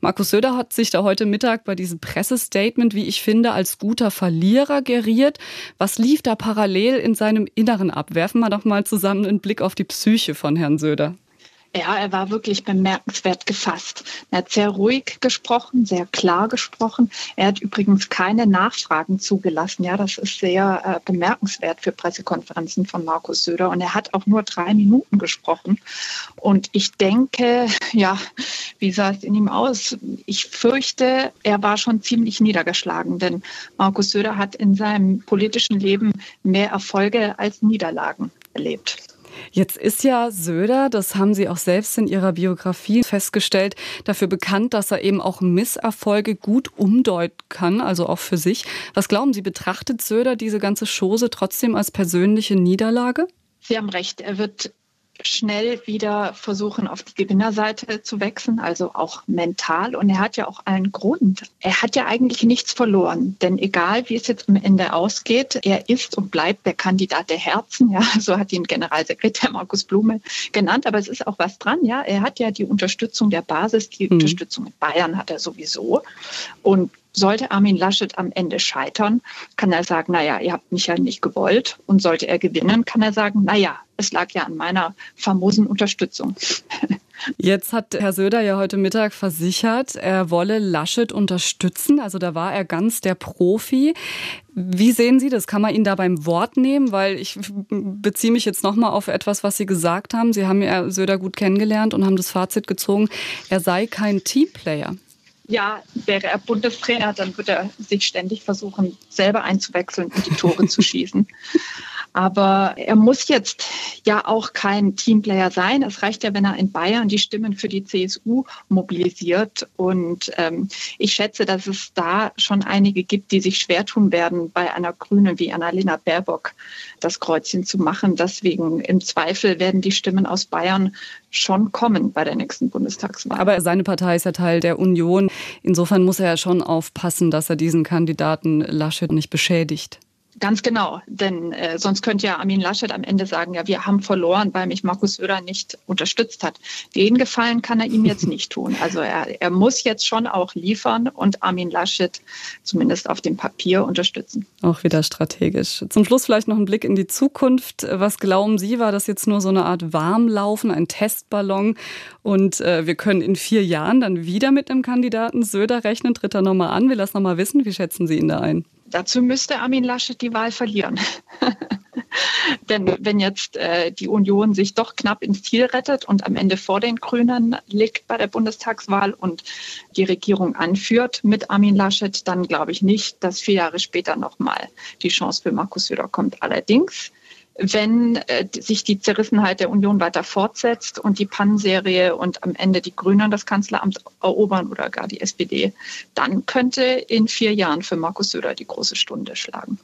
Markus Söder hat sich da heute Mittag bei diesem Pressestatement, wie ich finde, als guter Verlierer geriert. Was lief da parallel in seinem Inneren ab? Werfen wir doch mal zusammen einen Blick auf die Psyche von Herrn Söder. Ja, er war wirklich bemerkenswert gefasst. Er hat sehr ruhig gesprochen, sehr klar gesprochen. Er hat übrigens keine Nachfragen zugelassen. Ja, das ist sehr bemerkenswert für Pressekonferenzen von Markus Söder. Und er hat auch nur 3 Minuten gesprochen. Und ich denke, ja, wie sah es in ihm aus? Ich fürchte, er war schon ziemlich niedergeschlagen. Denn Markus Söder hat in seinem politischen Leben mehr Erfolge als Niederlagen erlebt. Jetzt ist ja Söder, das haben Sie auch selbst in Ihrer Biografie festgestellt, dafür bekannt, dass er eben auch Misserfolge gut umdeuten kann, also auch für sich. Was glauben Sie, betrachtet Söder diese ganze Chose trotzdem als persönliche Niederlage? Sie haben recht, er wird schnell wieder versuchen, auf die Gewinnerseite zu wechseln, also auch mental. Und er hat ja auch einen Grund. Er hat ja eigentlich nichts verloren. Denn egal, wie es jetzt am Ende ausgeht, er ist und bleibt der Kandidat der Herzen. Ja, so hat ihn Generalsekretär Markus Blume genannt. Aber es ist auch was dran. Ja, er hat ja die Unterstützung der Basis, die Unterstützung in Bayern hat er sowieso. Und sollte Armin Laschet am Ende scheitern, kann er sagen, naja, ihr habt mich ja nicht gewollt. Und sollte er gewinnen, kann er sagen, naja, es lag ja an meiner famosen Unterstützung. Jetzt hat Herr Söder ja heute Mittag versichert, er wolle Laschet unterstützen. Also da war er ganz der Profi. Wie sehen Sie das? Kann man ihn da beim Wort nehmen? Weil ich beziehe mich jetzt nochmal auf etwas, was Sie gesagt haben. Sie haben ja Söder gut kennengelernt und haben das Fazit gezogen, er sei kein Teamplayer. Ja, wäre er Bundestrainer, dann würde er sich ständig versuchen, selber einzuwechseln und die Tore zu schießen. Aber er muss jetzt ja auch kein Teamplayer sein. Es reicht ja, wenn er in Bayern die Stimmen für die CSU mobilisiert. Und ich schätze, dass es da schon einige gibt, die sich schwer tun werden, bei einer Grünen wie Annalena Baerbock das Kreuzchen zu machen. Deswegen im Zweifel werden die Stimmen aus Bayern schon kommen bei der nächsten Bundestagswahl. Aber seine Partei ist ja Teil der Union. Insofern muss er ja schon aufpassen, dass er diesen Kandidaten Laschet nicht beschädigt. Ganz genau, denn sonst könnte ja Armin Laschet am Ende sagen, ja, wir haben verloren, weil mich Markus Söder nicht unterstützt hat. Den Gefallen kann er ihm jetzt nicht tun. Also er muss jetzt schon auch liefern und Armin Laschet zumindest auf dem Papier unterstützen. Auch wieder strategisch. Zum Schluss vielleicht noch ein Blick in die Zukunft. Was glauben Sie, war das jetzt nur so eine Art Warmlaufen, ein Testballon und wir können in 4 Jahren dann wieder mit einem Kandidaten Söder rechnen? Tritt er nochmal an? Will das nochmal wissen? Wie schätzen Sie ihn da ein? Dazu müsste Armin Laschet die Wahl verlieren. Denn wenn jetzt die Union sich doch knapp ins Ziel rettet und am Ende vor den Grünen liegt bei der Bundestagswahl und die Regierung anführt mit Armin Laschet, dann glaube ich nicht, dass 4 Jahre später nochmal die Chance für Markus Söder kommt. Allerdings, wenn sich die Zerrissenheit der Union weiter fortsetzt und die Pannenserie und am Ende die Grünen das Kanzleramt erobern oder gar die SPD, dann könnte in 4 Jahren für Markus Söder die große Stunde schlagen.